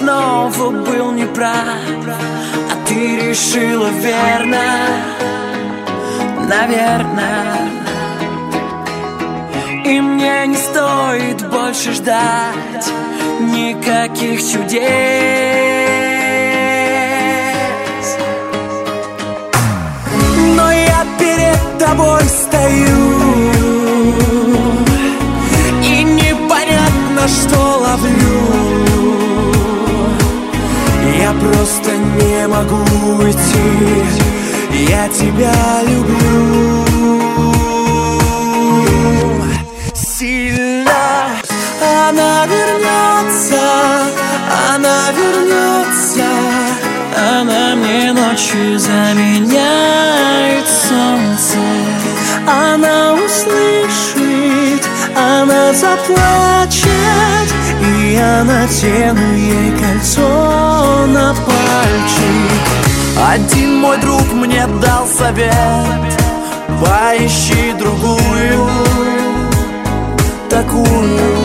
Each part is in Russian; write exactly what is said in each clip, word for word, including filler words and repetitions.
снова был неправ, а ты решила верно, наверное. И мне не стоит больше ждать никаких чудес. Но я перед тобой стою, и непонятно, что ловлю. Я просто не могу уйти, я тебя люблю сильно. Она вернется, она вернется, она мне ночью заменяет солнце. Она услышит, она заплачет, и я надену ей кольцо на пальчик. Один мой друг мне дал совет: поищи другую, такую.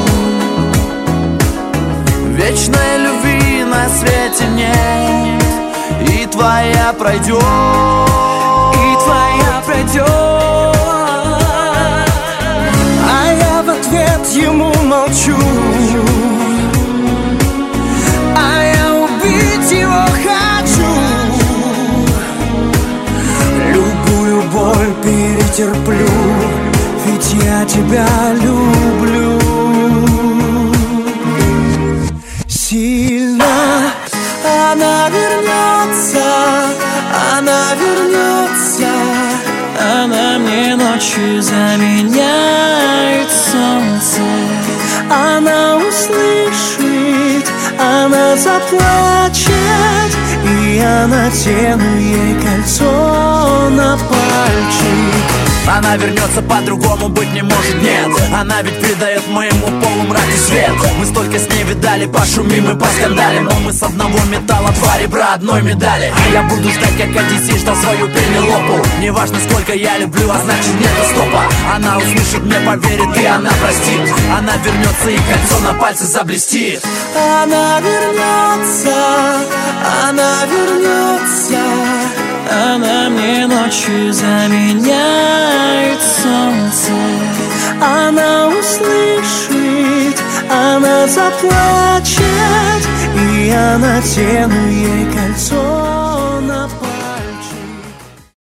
Вечной любви на свете нет, и твоя пройдет, и твоя пройдет. А я в ответ ему молчу, а я убить его хочу. Любую боль перетерплю, ведь я тебя люблю сильно. Она вернется, она вернется, она мне ночью заменяет солнце. Она услышит, она заплачет, и я надену ей кольцо на пальчик. Она вернется, по-другому быть не может, нет. Она ведь придает моему полумраку свет. Мы столько с ней видали, пошумим и поскандалим, но мы с одного металла, два ребра одной медали. А я буду ждать, как Одиссей ждал свою Пенелопу. Неважно, сколько я люблю, а значит нету стопа. Она услышит, мне поверит, и она простит. Она вернется, и кольцо на пальце заблестит. Она вернется, она вернется, она мне ночью заменяет солнце. Она услышит, она заплачет, и я надену ей кольцо.